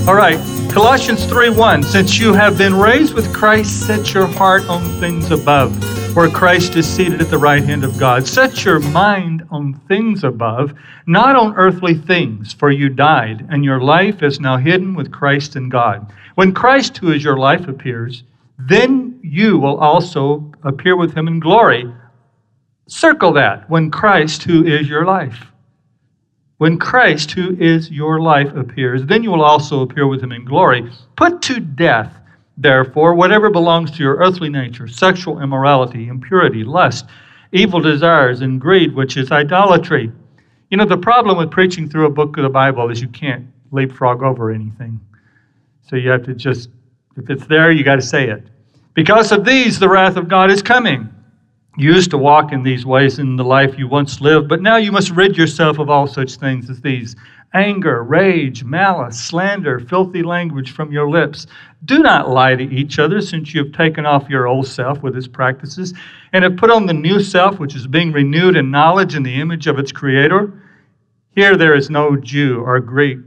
All right, Colossians 3:1, since you have been raised with Christ, set your heart on things above, where Christ is seated at the right hand of God. Set your mind on things above, not on earthly things, for you died, and your life is now hidden with Christ in God. When Christ, who is your life, appears, then you will also appear with him in glory. Circle that, when Christ, who is your life. When Christ, who is your life, appears, then you will also appear with him in glory. Put to death, therefore, whatever belongs to your earthly nature, sexual immorality, impurity, lust, evil desires, and greed, which is idolatry. You know, the problem with preaching through a book of the Bible is you can't leapfrog over anything. So you have to just, if it's there, you got to say it. Because of these, the wrath of God is coming. You used to walk in these ways in the life you once lived, but now you must rid yourself of all such things as these: anger, rage, malice, slander, filthy language from your lips. Do not lie to each other, since you have taken off your old self with its practices, and have put on the new self, which is being renewed in knowledge in the image of its Creator. Here there is no Jew or Greek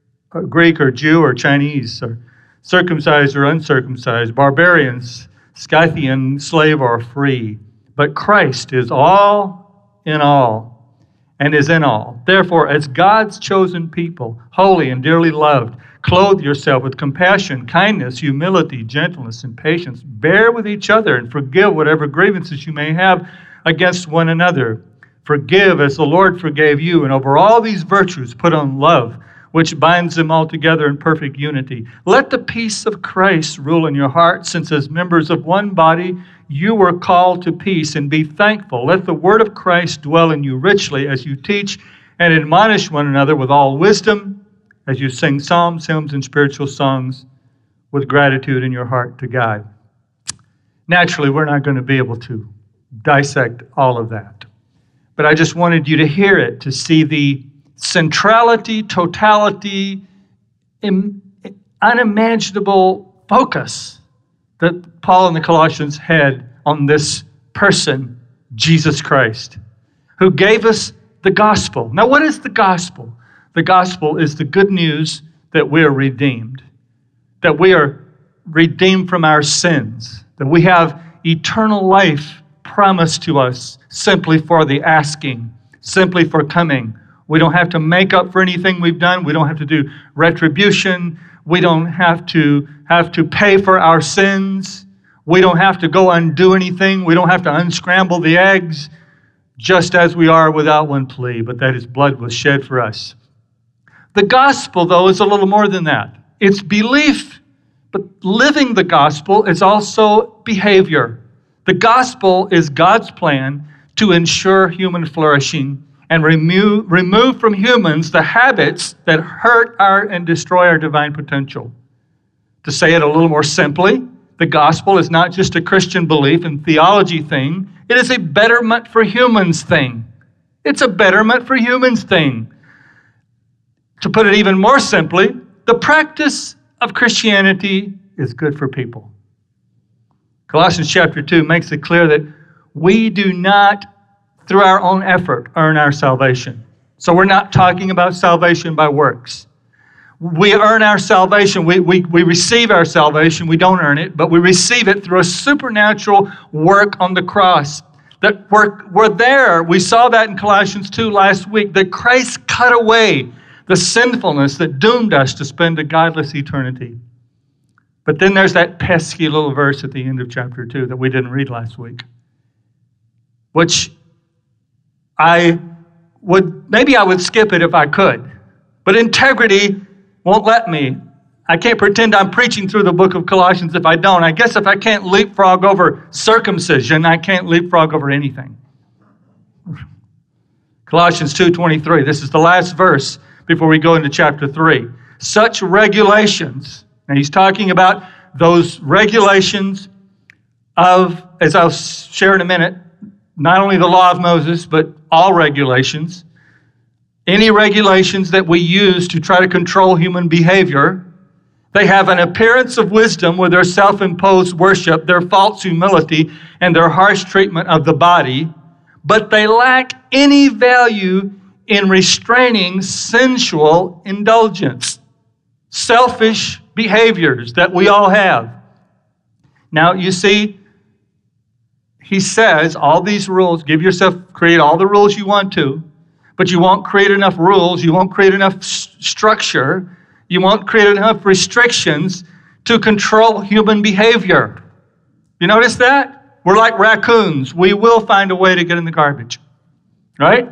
or Jew or Chinese, or circumcised or uncircumcised, barbarians, Scythian, slave or free. But Christ is all in all and is in all. Therefore, as God's chosen people, holy and dearly loved, clothe yourself with compassion, kindness, humility, gentleness, and patience. Bear with each other and forgive whatever grievances you may have against one another. Forgive as the Lord forgave you, and over all these virtues put on love, which binds them all together in perfect unity. Let the peace of Christ rule in your hearts, since as members of one body you were called to peace, and be thankful. Let the word of Christ dwell in you richly as you teach and admonish one another with all wisdom, as you sing psalms, hymns, and spiritual songs with gratitude in your heart to God. Naturally, we're not going to be able to dissect all of that, but I just wanted you to hear it, to see the centrality, totality, unimaginable focus that Paul and the Colossians had on this person, Jesus Christ, who gave us the gospel. Now, what is the gospel? The gospel is the good news that we are redeemed, that we are redeemed from our sins, that we have eternal life promised to us simply for the asking, simply for coming. We don't have to make up for anything we've done. We don't have to do retribution. We don't have to pay for our sins. We don't have to go undo anything. We don't have to unscramble the eggs, just as we are without one plea, but that his blood was shed for us. The gospel, though, is a little more than that. It's belief, but living the gospel is also behavior. The gospel is God's plan to ensure human flourishing and remove from humans the habits that hurt and destroy our divine potential. To say it a little more simply, the gospel is not just a Christian belief and theology thing. It is a betterment for humans thing. It's a betterment for humans thing. To put it even more simply, the practice of Christianity is good for people. Colossians chapter 2 makes it clear that we do not, through our own effort, earn our salvation. So we're not talking about salvation by works. We earn our salvation. We receive our salvation. We don't earn it, but we receive it through a supernatural work on the cross. That we're there. We saw that in Colossians 2 last week, that Christ cut away the sinfulness that doomed us to spend a godless eternity. But then there's that pesky little verse at the end of chapter 2 that we didn't read last week, which I would skip it if I could, but integrity won't let me. I can't pretend I'm preaching through the book of Colossians if I don't. I guess if I can't leapfrog over circumcision, I can't leapfrog over anything. Colossians 2:23, this is the last verse before we go into chapter 3. Such regulations, and he's talking about those regulations of, as I'll share in a minute, not only the law of Moses, but all regulations. Any regulations that we use to try to control human behavior, they have an appearance of wisdom with their self-imposed worship, their false humility, and their harsh treatment of the body, but they lack any value in restraining sensual indulgence. selfish behaviors that we all have. Now, you see, he says all these rules, create all the rules you want to, but you won't create enough rules, you won't create enough structure, you won't create enough restrictions to control human behavior. You notice that? We're like raccoons. We will find a way to get in the garbage. Right?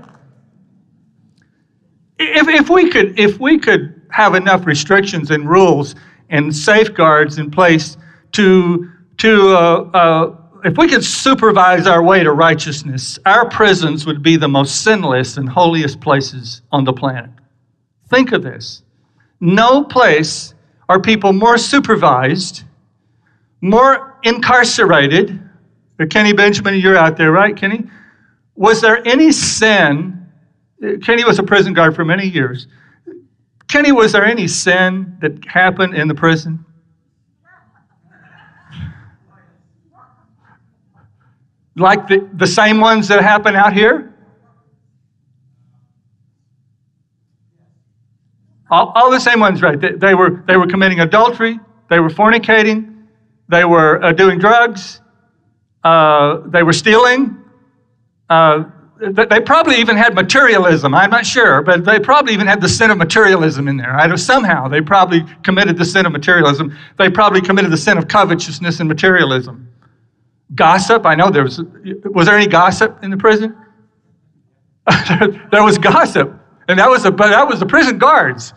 If we could have enough restrictions and rules and safeguards in place if we could supervise our way to righteousness, our prisons would be the most sinless and holiest places on the planet. Think of this. No place are people more supervised, more incarcerated. Kenny Benjamin, you're out there, right, Kenny? Was there any sin? Kenny was a prison guard for many years. Kenny, was there any sin that happened in the prison? Like the same ones that happen out here? All the same ones, right? They were committing adultery. They were fornicating. They were doing drugs. They were stealing. They probably even had materialism. I'm not sure, but they probably even had the sin of materialism in there. Somehow they probably committed the sin of materialism. They probably committed the sin of covetousness and materialism. Gossip, I know was there any gossip in the prison? There was gossip, and that was the prison guards.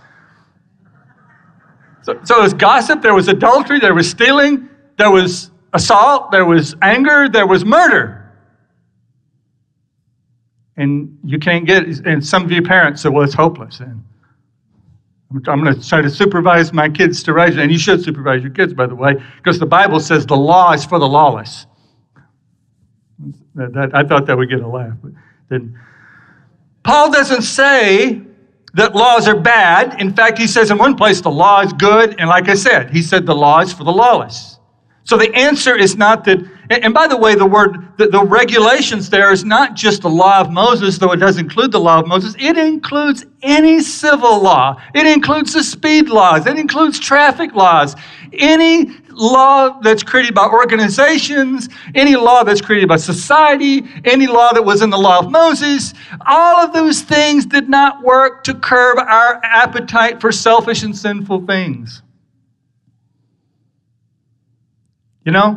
So there was gossip, there was adultery, there was stealing, there was assault, there was anger, there was murder. And you can't and some of you parents say, well, it's hopeless then. I'm going to try to supervise my kids to righteousness, and you should supervise your kids, by the way, because the Bible says the law is for the lawless. I thought that would get a laugh, but didn't. Paul doesn't say that laws are bad. In fact, he says in one place the law is good, and like I said, he said the law is for the lawless. So the answer is not that, and by the way, the regulations there is not just the law of Moses, though it does include the law of Moses. It includes any civil law. It includes the speed laws. It includes traffic laws. Any law that's created by organizations, any law that's created by society, any law that was in the law of Moses, all of those things did not work to curb our appetite for selfish and sinful things. You know,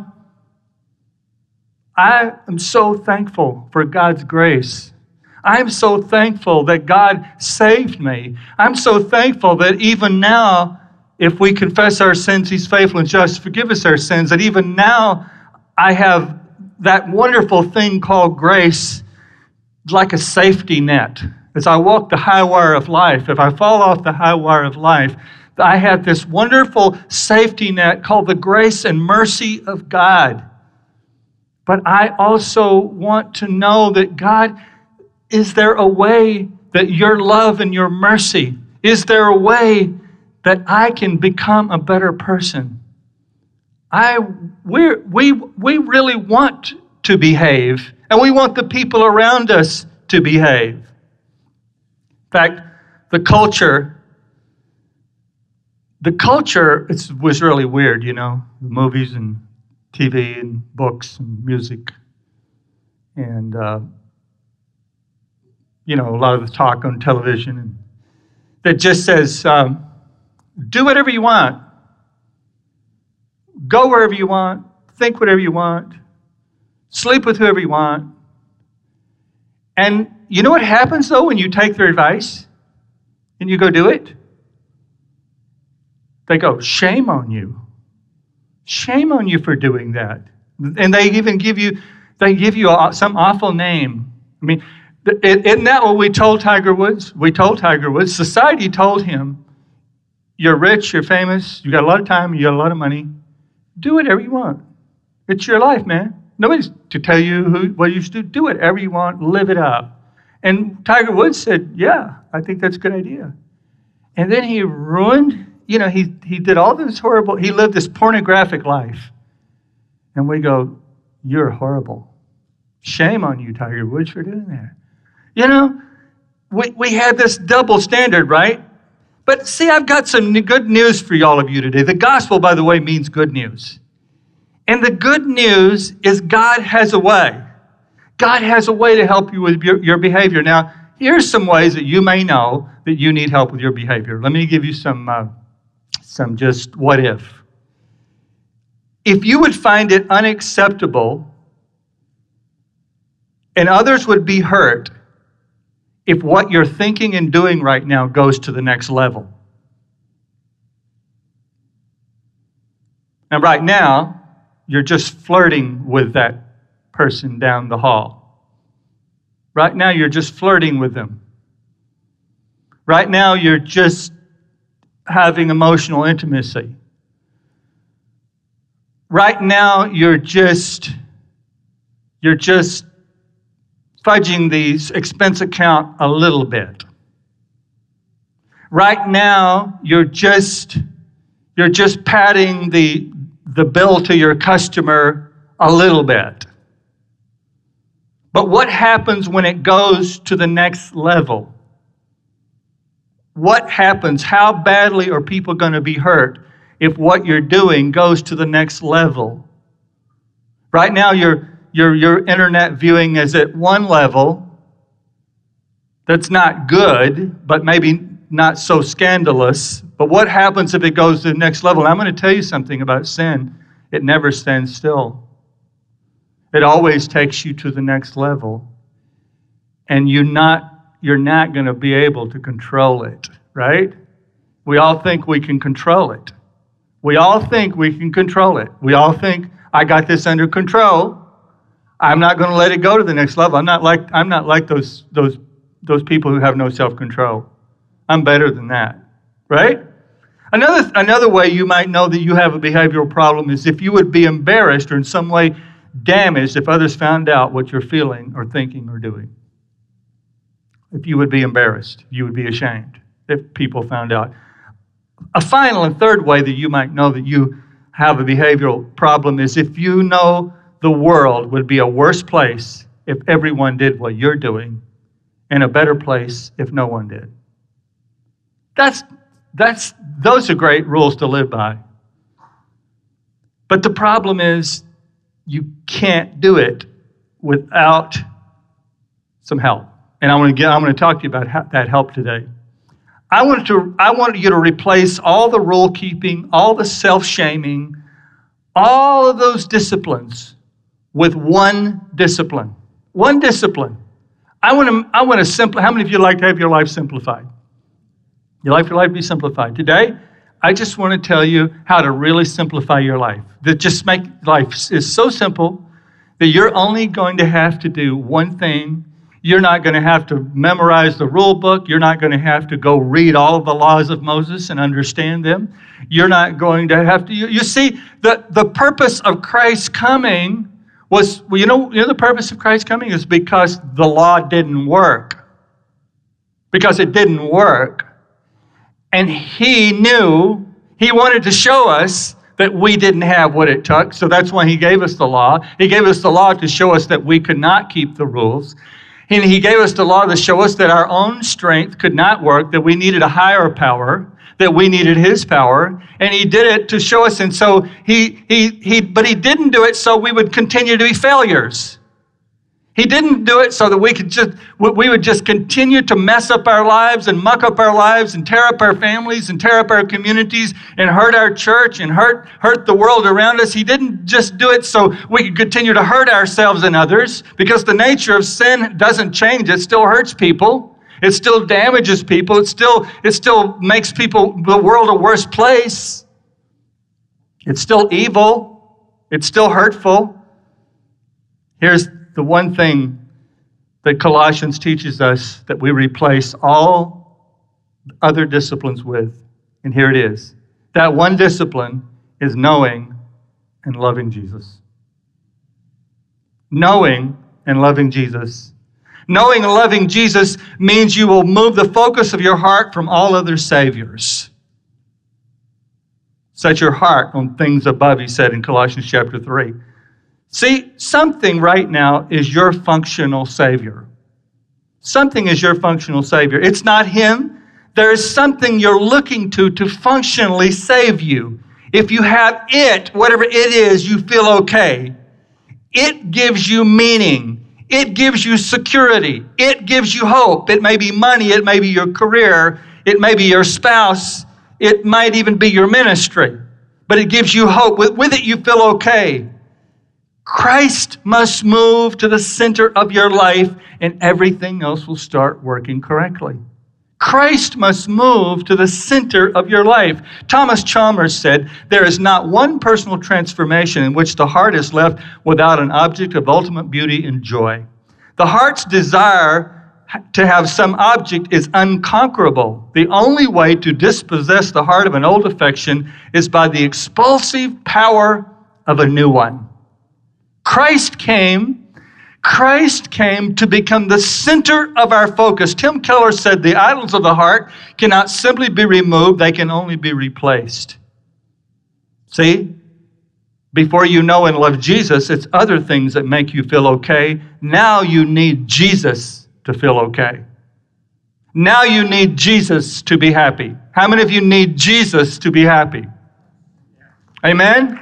I am so thankful for God's grace. I'm so thankful that God saved me. I'm so thankful that even now, if we confess our sins, He's faithful and just to forgive us our sins, that even now I have that wonderful thing called grace like a safety net. As I walk the high wire of life, if I fall off the high wire of life, I have this wonderful safety net called the grace and mercy of God. But I also want to know that God, is there a way that your love and your mercy, is there a way that I can become a better person? We really want to behave, and we want the people around us to behave. In fact, the culture was really weird, you know, the movies and TV and books and music and, you know, a lot of the talk on television and that just says, do whatever you want, go wherever you want, think whatever you want, sleep with whoever you want. And you know what happens, though, when you take their advice and you go do it? They go, shame on you. Shame on you for doing that. And they even give you some awful name. I mean, isn't that what we told Tiger Woods? We told Tiger Woods, society told him, you're rich, you're famous, you got a lot of time, you got a lot of money. Do whatever you want. It's your life, man. Nobody's to tell you what you should do. Do whatever you want, live it up. And Tiger Woods said, yeah, I think that's a good idea. And then he ruined, you know, he did all this horrible, he lived this pornographic life. And we go, you're horrible. Shame on you, Tiger Woods, for doing that. You know, we had this double standard, right? But see, I've got some good news for all of you today. The gospel, by the way, means good news. And the good news is God has a way. God has a way to help you with your behavior. Now, here's some ways that you may know that you need help with your behavior. Let me give you some just what if. If you would find it unacceptable and others would be hurt if what you're thinking and doing right now goes to the next level. And right now, you're just flirting with that person down the hall. Right now, you're just flirting with them. Right now, you're just having emotional intimacy. Right now, you're just fudging the expense account a little bit. Right now, you're just padding the bill to your customer a little bit. But what happens when it goes to the next level? What happens? How badly are people going to be hurt if what you're doing goes to the next level? Right now, your internet viewing is at one level that's not good, but maybe not so scandalous. But what happens if it goes to the next level? And I'm going to tell you something about sin. It never stands still. It always takes you to the next level. And you're not going to be able to control it, right? We all think we can control it. We all think we can control it. We all think, I got this under control. I'm not going to let it go to the next level. I'm not like those people who have no self-control. I'm better than that, right? Another way you might know that you have a behavioral problem is if you would be embarrassed or in some way damaged if others found out what you're feeling or thinking or doing. If you would be embarrassed, you would be ashamed if people found out. A final and third way that you might know that you have a behavioral problem is if you know the world would be a worse place if everyone did what you're doing and a better place if no one did. Those are great rules to live by. But the problem is you can't do it without some help. And I'm going to talk to you about that help today. I want you to replace all the rule keeping, all the self-shaming, all of those disciplines with one discipline. One discipline. I want to simplify. How many of you like to have your life simplified? You like your life to be simplified. Today, I just want to tell you how to really simplify your life. That just make life is so simple that you're only going to have to do one thing. You're not going to have to memorize the rule book. You're not going to have to go read all of the laws of Moses and understand them. You're not going to have to. You see, the purpose of Christ's coming was, well, you know the purpose of Christ's coming is because the law didn't work. Because it didn't work. And he knew, he wanted to show us that we didn't have what it took. So that's why he gave us the law. He gave us the law to show us that we could not keep the rules. And he gave us the law to show us that our own strength could not work, that we needed a higher power, that we needed his power. And he did it to show us. And so but he didn't do it so we would continue to be failures. He didn't do it so that we would just continue to mess up our lives and muck up our lives and tear up our families and tear up our communities and hurt our church and hurt the world around us. He didn't just do it so we could continue to hurt ourselves and others, because the nature of sin doesn't change. It still hurts people. It still damages people. It still makes the world a worse place. It's still evil. It's still hurtful. Here's the one thing that Colossians teaches us that we replace all other disciplines with, and here it is. That one discipline is knowing and loving Jesus. Knowing and loving Jesus. Knowing and loving Jesus means you will move the focus of your heart from all other saviors. Set your heart on things above, he said in Colossians chapter 3. See, something right now is your functional Savior. Something is your functional Savior. It's not him There is something you're looking to functionally save you. If you have it, whatever it is, you feel okay. It gives you meaning. It gives you security. It gives you hope. It may be money. It may be your career. It may be your spouse. It might even be your ministry. But it gives you hope. With it, you feel okay. Christ must move to the center of your life, and everything else will start working correctly. Christ must move to the center of your life. Thomas Chalmers said, there is not one personal transformation in which the heart is left without an object of ultimate beauty and joy. The heart's desire to have some object is unconquerable. The only way to dispossess the heart of an old affection is by the expulsive power of a new one. Christ came to become the center of our focus. Tim Keller said the idols of the heart cannot simply be removed, they can only be replaced. See? Before you know and love Jesus, it's other things that make you feel okay. Now you need Jesus to feel okay. Now you need Jesus to be happy. How many of you need Jesus to be happy? Amen?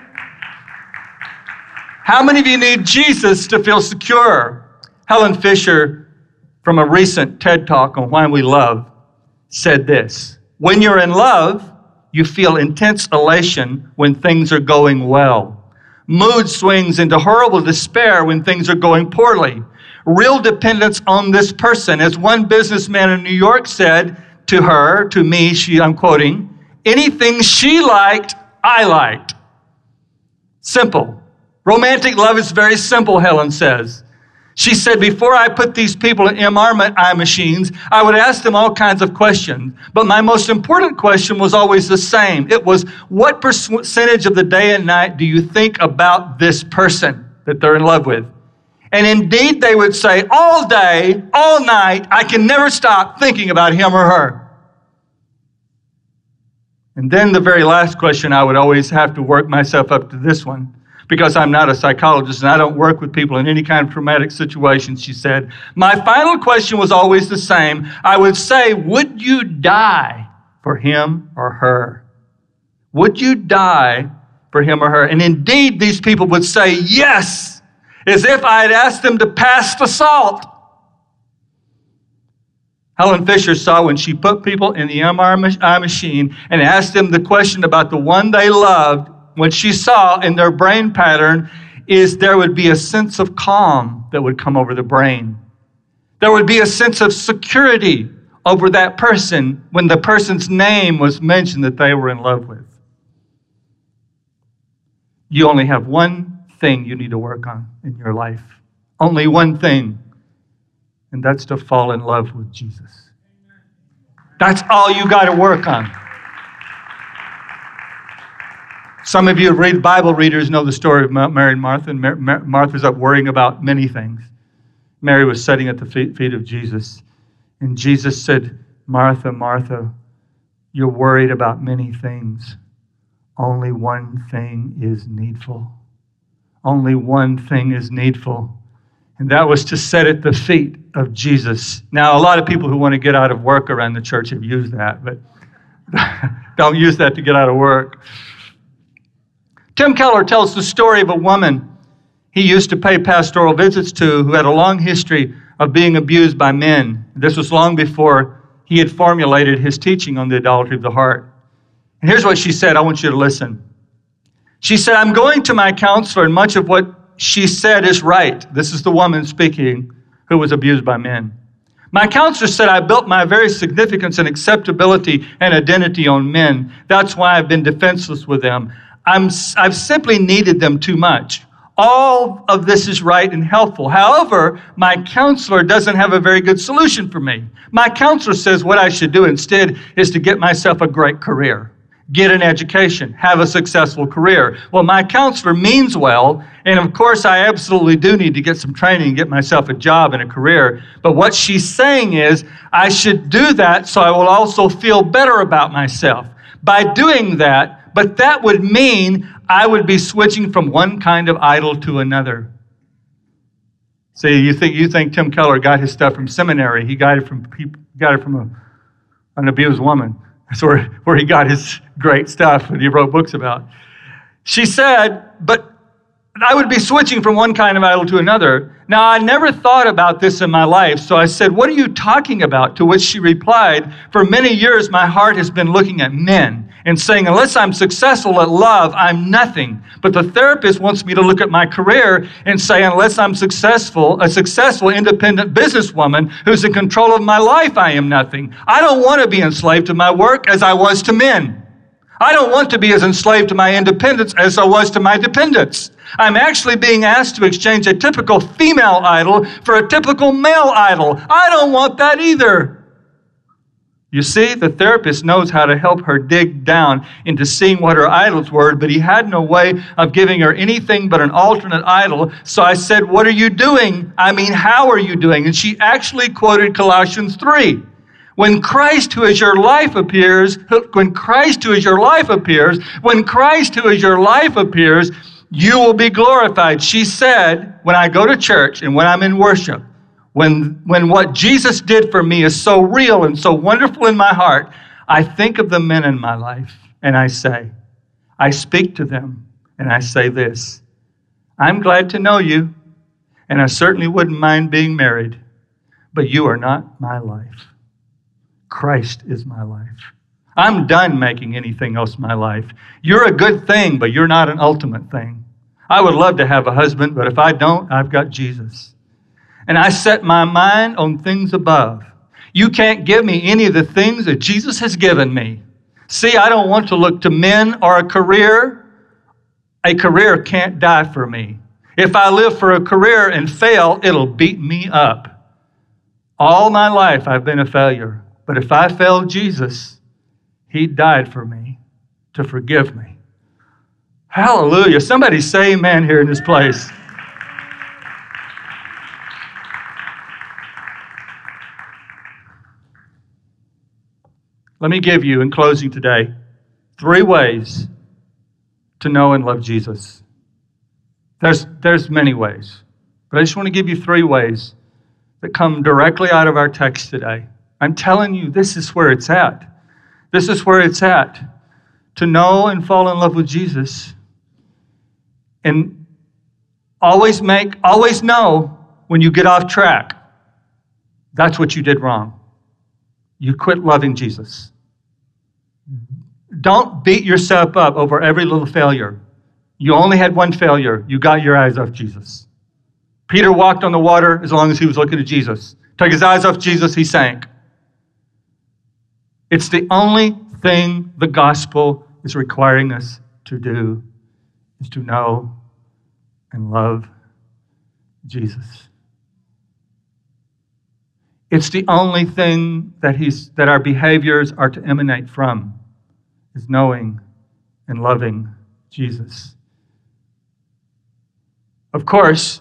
How many of you need Jesus to feel secure? Helen Fisher, from a recent TED Talk on why we love, said this: when you're in love, you feel intense elation when things are going well. Mood swings into horrible despair when things are going poorly. Real dependence on this person. As one businessman in New York said to her, to me, I'm quoting, anything she liked, I liked. Simple. Romantic love is very simple, Helen says. She said, before I put these people in MRI machines, I would ask them all kinds of questions. But my most important question was always the same. It was, what percentage of the day and night do you think about this person that they're in love with? And indeed, they would say, all day, all night, I can never stop thinking about him or her. And then the very last question, I would always have to work myself up to this one, because I'm not a psychologist and I don't work with people in any kind of traumatic situation, she said. My final question was always the same. I would say, would you die for him or her? Would you die for him or her? And indeed, these people would say yes, as if I had asked them to pass the salt. Helen Fisher saw when she put people in the MRI machine and asked them the question about the one they loved, what she saw in their brain pattern is there would be a sense of calm that would come over the brain. There would be a sense of security over that person when the person's name was mentioned that they were in love with. You only have one thing you need to work on in your life. Only one thing. And that's to fall in love with Jesus. That's all you got to work on. Some of you read Bible readers know the story of Mary and Martha. And Martha's up worrying about many things. Mary was sitting at the feet of Jesus. And Jesus said, Martha, Martha, you're worried about many things. Only one thing is needful. Only one thing is needful. And that was to sit at the feet of Jesus. Now, a lot of people who want to get out of work around the church have used that, but don't use that to get out of work. Tim Keller tells the story of a woman he used to pay pastoral visits to who had a long history of being abused by men. This was long before he had formulated his teaching on the idolatry of the heart. And here's what she said. I want you to listen. She said, I'm going to my counselor, and much of what she said is right. This is the woman speaking who was abused by men. My counselor said, I built my very significance and acceptability and identity on men. That's why I've been defenseless with them. I've simply needed them too much. All of this is right and helpful. However, my counselor doesn't have a very good solution for me. My counselor says what I should do instead is to get myself a great career, get an education, have a successful career. Well, my counselor means well, and of course I absolutely do need to get some training and get myself a job and a career. But what she's saying is I should do that so I will also feel better about myself. By doing that, but that would mean I would be switching from one kind of idol to another. See, you think Tim Keller got his stuff from seminary. He got it from An abused woman. That's where he got his great stuff that he wrote books about. She said, but I would be switching from one kind of idol to another. Now, I never thought about this in my life, so I said, what are you talking about? To which she replied, for many years, my heart has been looking at men and saying, unless I'm successful at love, I'm nothing. But the therapist wants me to look at my career and say, unless I'm successful, a successful independent businesswoman who's in control of my life, I am nothing. I don't want to be enslaved to my work as I was to men. I don't want to be as enslaved to my independence as I was to my dependence. I'm actually being asked to exchange a typical female idol for a typical male idol. I don't want that either. You see, the therapist knows how to help her dig down into seeing what her idols were, but he had no way of giving her anything but an alternate idol. So I said, what are you doing? I mean, how are you doing? And she actually quoted Colossians 3. When Christ, who is your life, appears, you will be glorified. She said, when I go to church and when I'm in worship, when what Jesus did for me is so real and so wonderful in my heart, I think of the men in my life and I speak to them and I say this, I'm glad to know you, and I certainly wouldn't mind being married, but you are not my life. Christ is my life. I'm done making anything else my life. You're a good thing, but you're not an ultimate thing. I would love to have a husband, but if I don't, I've got Jesus. And I set my mind on things above. You can't give me any of the things that Jesus has given me. See, I don't want to look to men or a career. A career can't die for me. If I live for a career and fail, it'll beat me up. All my life I've been a failure. But if I failed Jesus, He died for me to forgive me. Hallelujah. Somebody say amen here in this place. Let me give you, in closing today, 3 ways to know and love Jesus. There's many ways, but I just want to give you 3 ways that come directly out of our text today. I'm telling you, this is where it's at. This is where it's at. To know and fall in love with Jesus. And always know when you get off track. That's what you did wrong. You quit loving Jesus. Don't beat yourself up over every little failure. You only had one failure. You got your eyes off Jesus. Peter walked on the water as long as he was looking at Jesus. Took his eyes off Jesus, he sank. It's the only thing the gospel is requiring us to do, is to know and love Jesus. It's the only thing that our behaviors are to emanate from, is knowing and loving Jesus. Of course,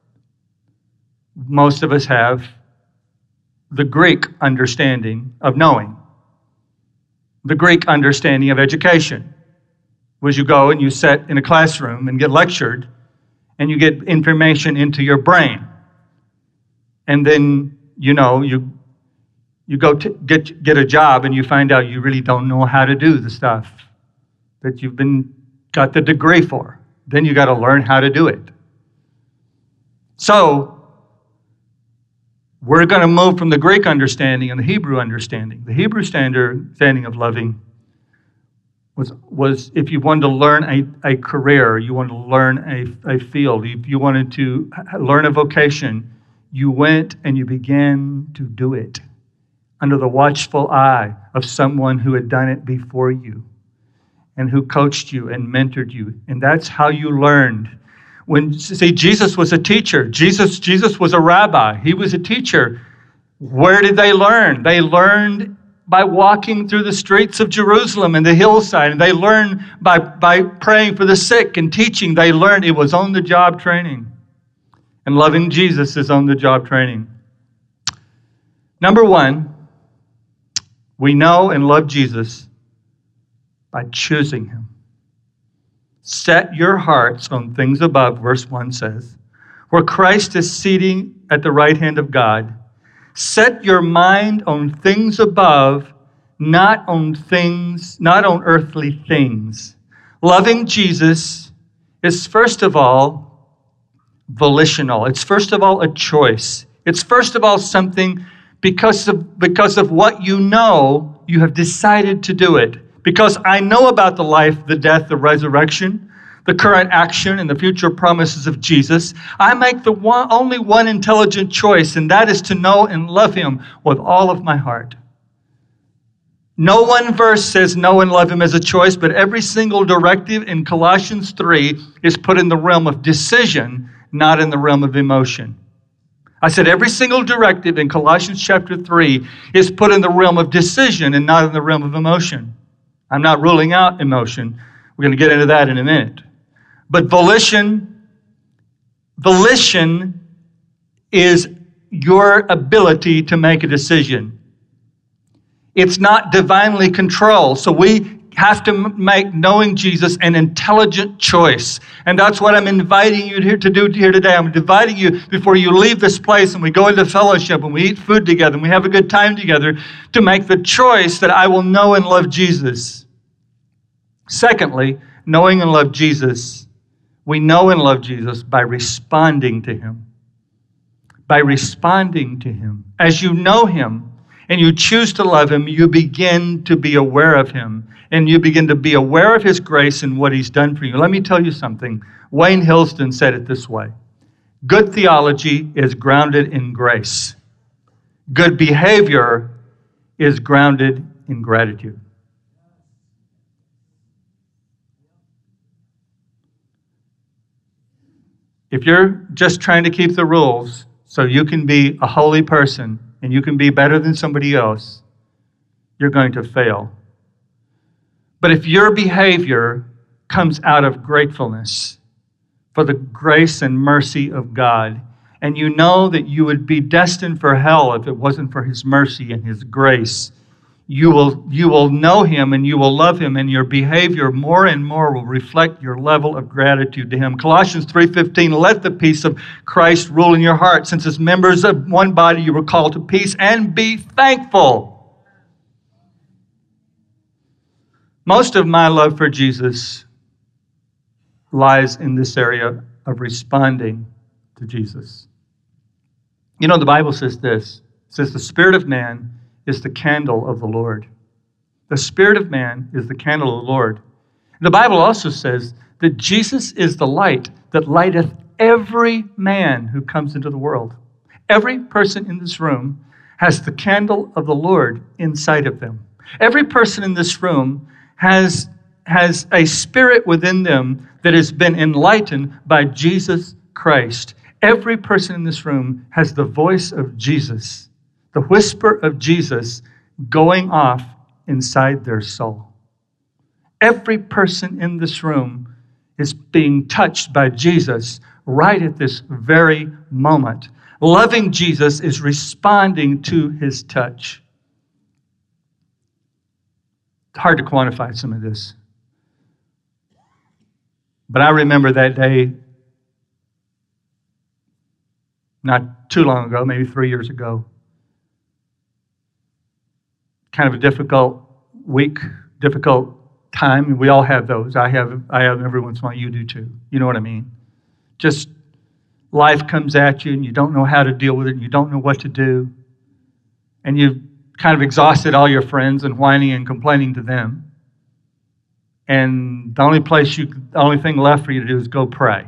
most of us have the Greek understanding of knowing. The Greek understanding of education was you go and you sit in a classroom and get lectured and you get information into your brain. And then, you go to get a job and you find out you really don't know how to do the stuff that you've got the degree for. Then you got to learn how to do it. So, we're going to move from the Greek understanding and the Hebrew understanding. The Hebrew understanding of loving was if you wanted to learn a career, you wanted to learn a field, if you wanted to learn a vocation, you went and you began to do it under the watchful eye of someone who had done it before you and who coached you and mentored you. And that's how you learned. Jesus was a teacher. Jesus was a rabbi. He was a teacher. Where did they learn? They learned by walking through the streets of Jerusalem and the hillside. And they learned by praying for the sick and teaching. They learned it was on-the-job training. And loving Jesus is on-the-job training. Number 1, we know and love Jesus by choosing Him. Set your hearts on things above, verse 1 says, where Christ is seating at the right hand of God. Set your mind on things above, not on things, not on earthly things. Loving Jesus is first of all volitional. It's first of all a choice. It's first of all something because of what you know, you have decided to do it. Because I know about the life, the death, the resurrection, the current action, and the future promises of Jesus, I make only one intelligent choice, and that is to know and love Him with all of my heart. No one verse says know and love Him as a choice, but every single directive in Colossians 3 is put in the realm of decision, not in the realm of emotion. I said every single directive in Colossians chapter 3 is put in the realm of decision and not in the realm of emotion. I'm not ruling out emotion. We're going to get into that in a minute. But volition is your ability to make a decision. It's not divinely controlled. So we have to make knowing Jesus an intelligent choice. And that's what I'm inviting you to do here today. I'm inviting you before you leave this place and we go into fellowship and we eat food together and we have a good time together to make the choice that I will know and love Jesus. Secondly, knowing and love Jesus. We know and love Jesus by responding to Him. By responding to Him. As you know Him and you choose to love Him, you begin to be aware of Him. And you begin to be aware of His grace and what He's done for you. Let me tell you something. Wayne Hilston said it this way. Good theology is grounded in grace. Good behavior is grounded in gratitude. If you're just trying to keep the rules so you can be a holy person and you can be better than somebody else, you're going to fail. But if your behavior comes out of gratefulness for the grace and mercy of God, and you know that you would be destined for hell if it wasn't for His mercy and His grace, you will know Him and you will love Him, and your behavior more and more will reflect your level of gratitude to Him. Colossians 3:15, let the peace of Christ rule in your heart. Since as members of one body you were called to peace, and be thankful. Most of my love for Jesus lies in this area of responding to Jesus. You know, the Bible says this. It says, the spirit of man is the candle of the Lord. The spirit of man is the candle of the Lord. The Bible also says that Jesus is the light that lighteth every man who comes into the world. Every person in this room has the candle of the Lord inside of them. Every person in this room has a spirit within them that has been enlightened by Jesus Christ. Every person in this room has the voice of Jesus, the whisper of Jesus going off inside their soul. Every person in this room is being touched by Jesus right at this very moment. Loving Jesus is responding to His touch. It's hard to quantify some of this. But I remember that day not too long ago, maybe 3 years ago. Kind of a difficult week, difficult time. We all have those. I have every once in a while. You do too. You know what I mean? Just life comes at you and you don't know how to deal with it and you don't know what to do. And you've kind of exhausted all your friends and whining and complaining to them. And the only thing left for you to do is go pray.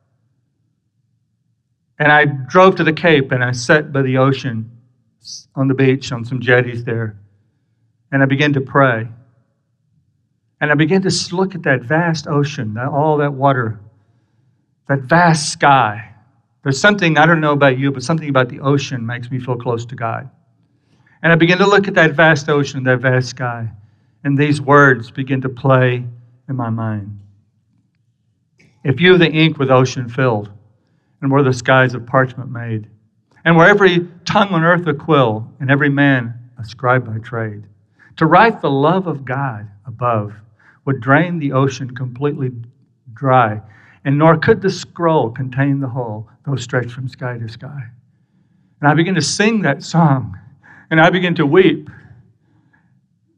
And I drove to the Cape and I sat by the ocean on the beach on some jetties there. And I began to pray. And I began to look at that vast ocean, all that water, that vast sky. There's something, I don't know about you, but something about the ocean makes me feel close to God. And I began to look at that vast ocean, that vast sky. And these words begin to play in my mind. If you the ink with ocean filled, and were the skies of parchment made, and were every tongue on earth a quill, and every man a scribe by trade, to write the love of God above would drain the ocean completely dry, and nor could the scroll contain the whole, though stretched from sky to sky. And I began to sing that song, and I began to weep.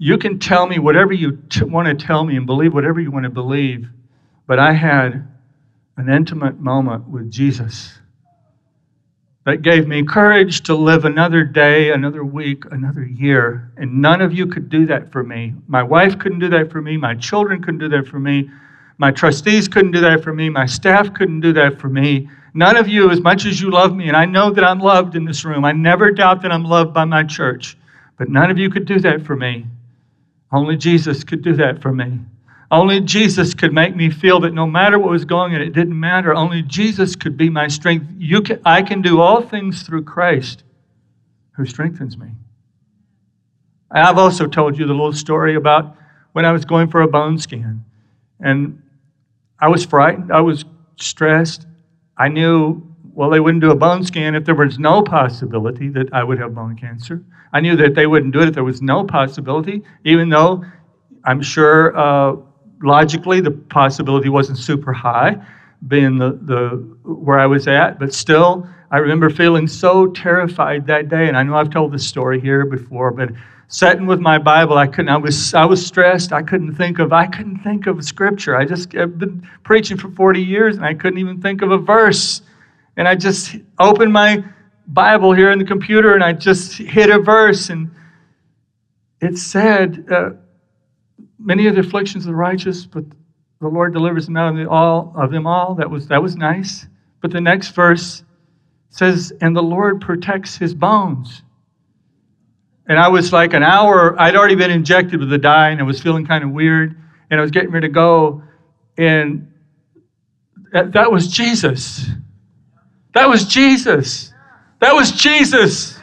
You can tell me whatever you want to tell me and believe whatever you want to believe, but I had an intimate moment with Jesus that gave me courage to live another day, another week, another year. And none of you could do that for me. My wife couldn't do that for me. My children couldn't do that for me. My trustees couldn't do that for me. My staff couldn't do that for me. None of you, as much as you love me, and I know that I'm loved in this room. I never doubt that I'm loved by my church. But none of you could do that for me. Only Jesus could do that for me. Only Jesus could make me feel that no matter what was going on, it didn't matter. Only Jesus could be my strength. I can do all things through Christ who strengthens me. I've also told you the little story about when I was going for a bone scan. And I was frightened. I was stressed. I knew, well, they wouldn't do a bone scan if there was no possibility that I would have bone cancer. I knew that they wouldn't do it if there was no possibility, even though I'm sure logically the possibility wasn't super high, being the where I was at. But still, I remember feeling so terrified that day. And I know I've told this story here before, but sitting with my Bible, I was stressed. I couldn't think of Scripture. I've been preaching for 40 years, and I couldn't even think of a verse. And I just opened my Bible here in the computer, and I just hit a verse, and it said, many of the afflictions of the righteous, but the Lord delivers them out of them all. That was nice. But the next verse says, and the Lord protects his bones. And I was like an hour, I'd already been injected with the dye, and I was feeling kind of weird, and I was getting ready to go, and that was Jesus. That was Jesus. That was Jesus.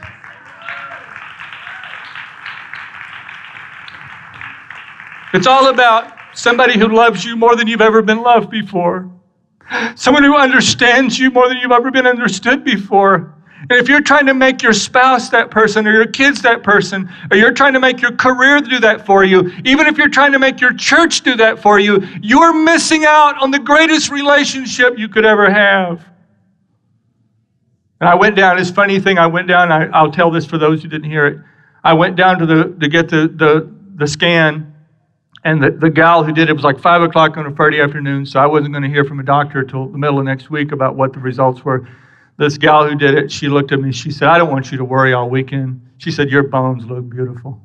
It's all about somebody who loves you more than you've ever been loved before. Someone who understands you more than you've ever been understood before. And if you're trying to make your spouse that person, or your kids that person, or you're trying to make your career do that for you, even if you're trying to make your church do that for you, you're missing out on the greatest relationship you could ever have. And I went down, this funny thing, I'll tell this for those who didn't hear it. I went down to get the scan, and the gal who did it was like 5 o'clock on a Friday afternoon, so I wasn't going to hear from a doctor till the middle of next week about what the results were. This gal who did it, she looked at me, she said, I don't want you to worry all weekend. She said, your bones look beautiful.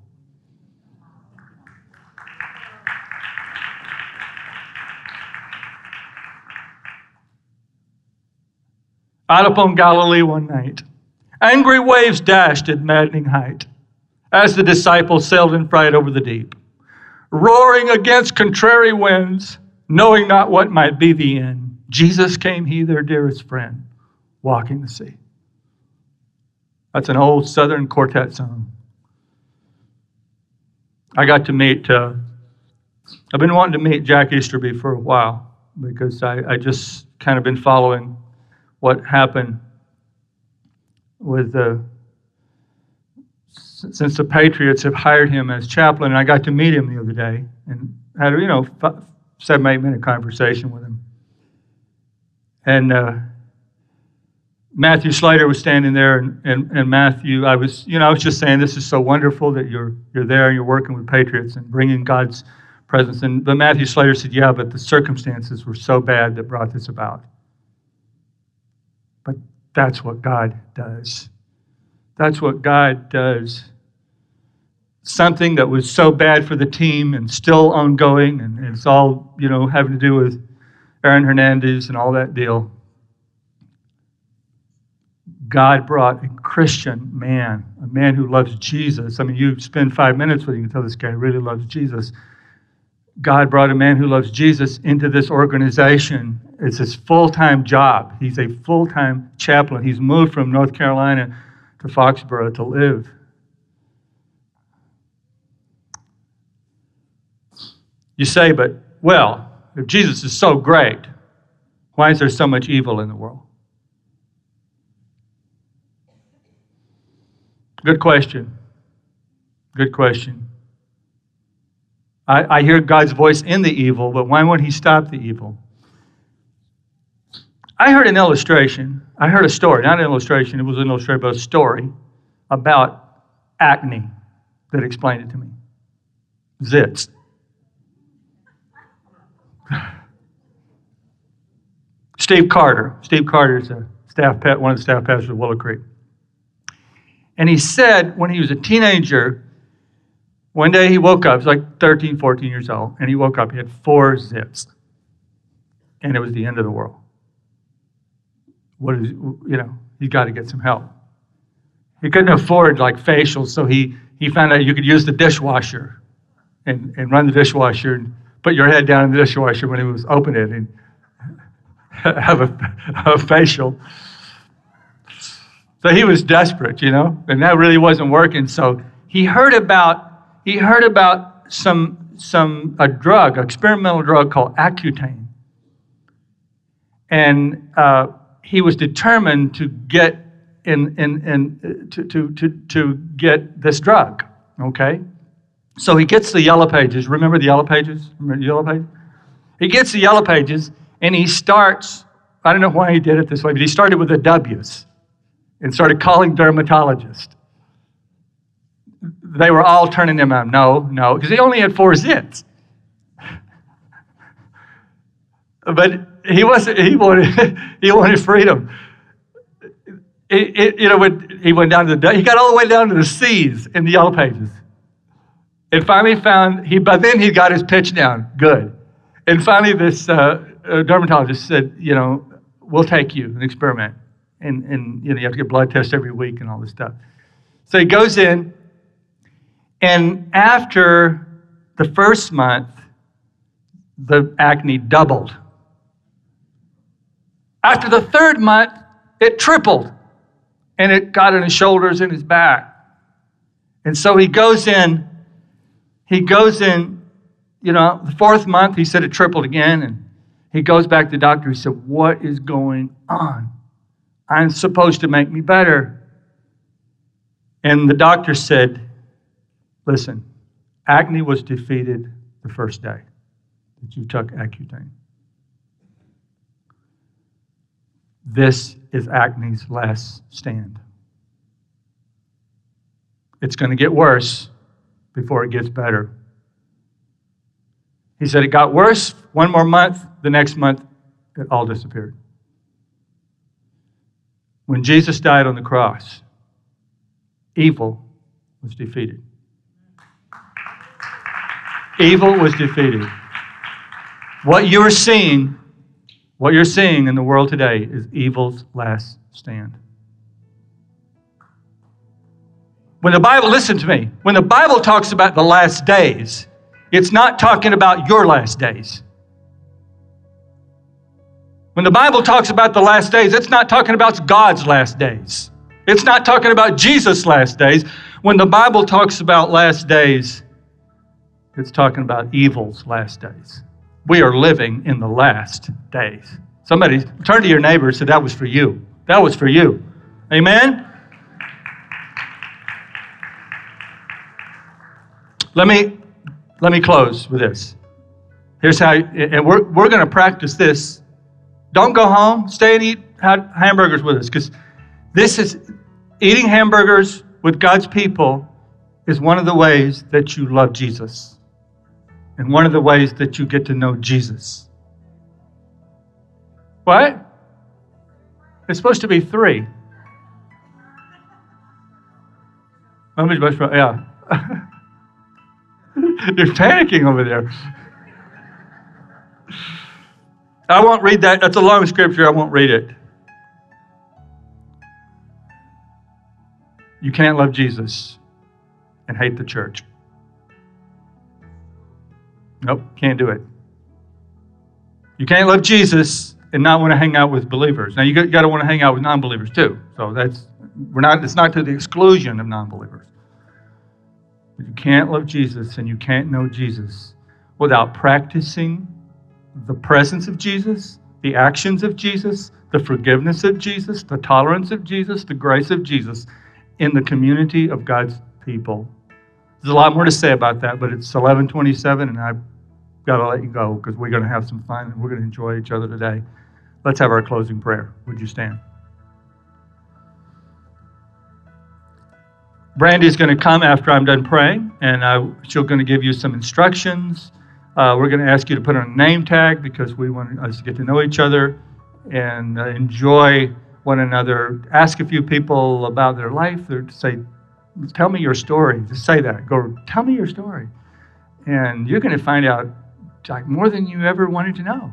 Out upon Galilee one night, angry waves dashed at maddening height, as the disciples sailed in fright over the deep, roaring against contrary winds, knowing not what might be the end. Jesus came, he their dearest friend, walking the sea. That's an old Southern quartet song. I got to meet, I've been wanting to meet Jack Easterby for a while, because I just kind of been following what happened with since the Patriots have hired him as chaplain, and I got to meet him the other day and had a 7-8 minute conversation with him. And Matthew Slater was standing there, and Matthew, I was just saying, this is so wonderful that you're there and you're working with Patriots and bringing God's presence. But Matthew Slater said, yeah, but the circumstances were so bad that brought this about. But that's what God does. That's what God does. Something that was so bad for the team and still ongoing, and it's all, having to do with Aaron Hernandez and all that deal. God brought a Christian man, a man who loves Jesus. I mean, you spend 5 minutes with him, you can tell this guy really loves Jesus. God brought a man who loves Jesus into this organization. It's his full-time job. He's a full-time chaplain. He's moved from North Carolina to Foxborough to live. You say, if Jesus is so great, why is there so much evil in the world? Good question. Good question. I hear God's voice in the evil, but why won't he stop the evil? I heard an illustration. I heard a story, not an illustration. It was an illustration, but a story about acne that explained it to me. Zits. Steve Carter. Steve Carter is a one of the staff pastors of Willow Creek. And he said when he was a teenager, one day he woke up, he was like 13, 14 years old, and he woke up, he had 4 zits. And it was the end of the world. He's got to get some help. He couldn't afford like facials, so he found out you could use the dishwasher and run the dishwasher and put your head down in the dishwasher when it was open it and have a facial. So he was desperate, and that really wasn't working. So he heard about a drug, experimental drug called Accutane. And he was determined to get to get this drug. Okay? So he gets the Yellow Pages. Remember the Yellow Pages? Remember the Yellow Pages? He gets the Yellow Pages and he starts, I don't know why he did it this way, but he started with the W's and started calling dermatologists. They were all turning him out. No, because he only had 4 zits. But he wanted freedom. He went down to he got all the way down to the C's in the Yellow Pages. And finally by then he got his pitch down. Good. And finally this dermatologist said, we'll take you and experiment. And you have to get blood tests every week and all this stuff. So he goes in, and after the first month, the acne doubled. After the 3rd month, it tripled. And it got in his shoulders and his back. And so he goes in, the 4th month, he said it tripled again. And he goes back to the doctor. He said, what is going on? I'm supposed to make me better. And the doctor said, listen, acne was defeated the first day that you took Accutane. This is acne's last stand. It's going to get worse before it gets better. He said it got worse 1 more month. The next month, it all disappeared. When Jesus died on the cross, evil was defeated. Evil was defeated. What you're seeing in the world today is evil's last stand. Listen to me, when the Bible talks about the last days, it's not talking about your last days. When the Bible talks about the last days, it's not talking about God's last days. It's not talking about Jesus' last days. When the Bible talks about last days, it's talking about evil's last days. We are living in the last days. Somebody turn to your neighbor and say, that was for you. That was for you. Amen? Let me close with this. Here's how, and we're going to practice this. Don't go home. Stay and eat hamburgers with us, because eating hamburgers with God's people is one of the ways that you love Jesus, and one of the ways that you get to know Jesus. What? It's supposed to be 3. Yeah. You're panicking over there. I won't read that. That's a long scripture. I won't read it. You can't love Jesus and hate the church. Nope, can't do it. You can't love Jesus and not want to hang out with believers. Now you got to want to hang out with non-believers too. So it's not to the exclusion of non-believers. But you can't love Jesus and you can't know Jesus without practicing the presence of Jesus, the actions of Jesus, the forgiveness of Jesus, the tolerance of Jesus, the grace of Jesus in the community of God's people. There's a lot more to say about that, but it's 11:27 and I've got to let you go because we're going to have some fun and we're going to enjoy each other today. Let's have our closing prayer. Would you stand? Brandy's going to come after I'm done praying, and she's going to give you some instructions. We're going to ask you to put on a name tag because we want us to get to know each other and enjoy one another. Ask a few people about their life. Or say, tell me your story. Just say that. Go, tell me your story. And you're going to find out like more than you ever wanted to know.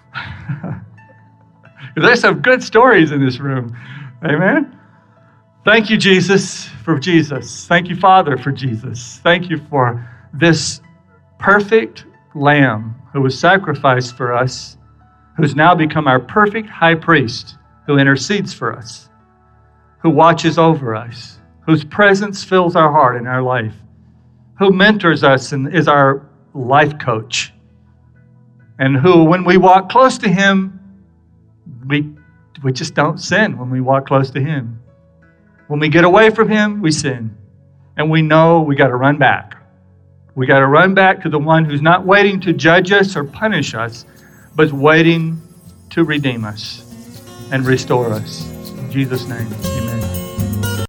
There's some good stories in this room. Amen? Thank you, Jesus, for Jesus. Thank you, Father, for Jesus. Thank you for this perfect Lamb who was sacrificed for us, who's now become our perfect high priest, who intercedes for us, who watches over us, whose presence fills our heart and our life, who mentors us and is our life coach, and who, when we walk close to Him, we just don't sin when we walk close to Him. When we get away from Him, we sin. And we know we got to run back. We got to run back to the one who's not waiting to judge us or punish us, but waiting to redeem us and restore us. In Jesus' name, amen.